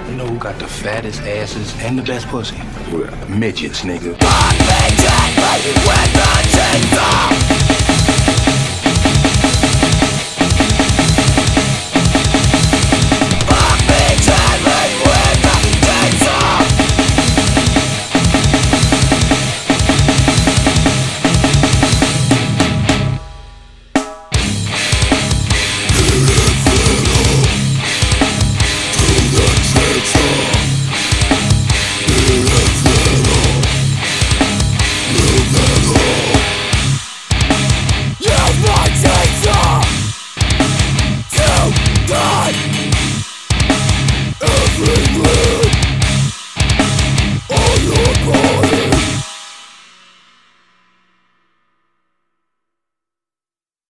You know who got the fattest asses and the best pussy? Well, Midgets, nigga. I'm with the